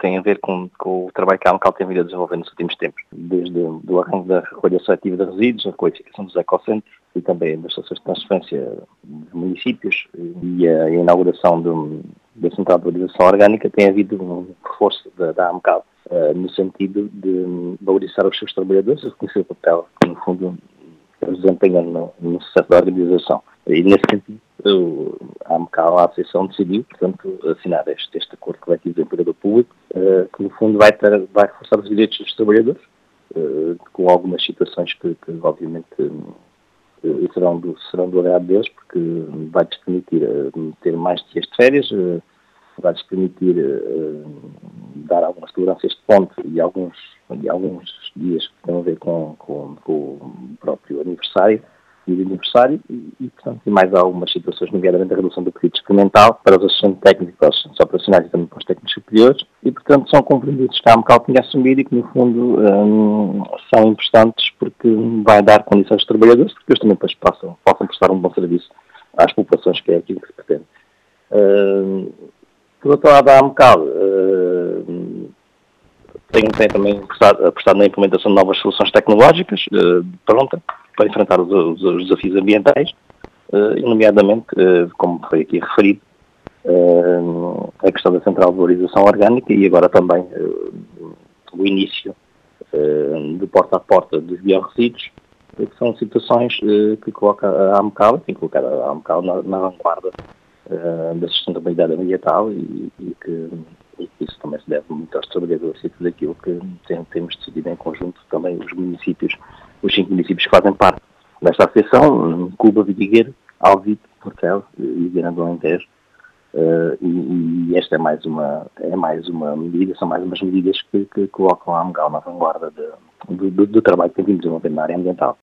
tem a ver com o trabalho que a AMCAL tem vindo a desenvolver nos últimos tempos, desde o arranque da recolha seletiva de resíduos, a qualificação dos ecocentros e também das estações de transferência dos municípios e a inauguração da Central de Valorização Orgânica. Tem havido um reforço da AMCAL no sentido de valorizar os seus trabalhadores e reconhecer o papel que, no fundo, eles desempenham no sucesso da organização. E, nesse sentido, a AMCAL, a Associação, decidiu, portanto, assinar este acordo coletivo de empregador público, que, no fundo, vai reforçar os direitos dos trabalhadores, com algumas situações que obviamente, serão do agrado deles, porque vai-lhes permitir ter mais dias de férias, vai-lhes permitir dar alguma segurança a este ponto e alguns dias que têm a ver com o próprio aniversário e, portanto, e mais algumas situações, nomeadamente a redução do período experimental para os assistentes técnicos, para os assistentes operacionais e também para os técnicos superiores e, portanto, são compromissos que a AMCAL tinha assumido e que, no fundo, são importantes porque vai dar condições aos trabalhadores porque eles também depois possam prestar um bom serviço às populações, que é aquilo que se pretende. Por outro lado, a AMCAL tem também apostado na implementação de novas soluções tecnológicas pronta para enfrentar os desafios ambientais, e nomeadamente, como foi aqui referido, a questão da Central de Valorização Orgânica e agora também o início de porta a porta dos biorresíduos, que são situações que coloca a AMCAL, tem que colocar a AMCAL na vanguarda da sustentabilidade ambiental e que isso também se deve muito aos trabalhadores e tudo aquilo que temos decidido em conjunto também os 5 municípios que fazem parte desta associação, Cuba, Vidigueiro, Alvite, Portel e Viana do Alentejo. E esta é mais uma medida, são mais umas medidas que colocam a AMCAL na vanguarda do trabalho que tem vindo desenvolvendo na área ambiental.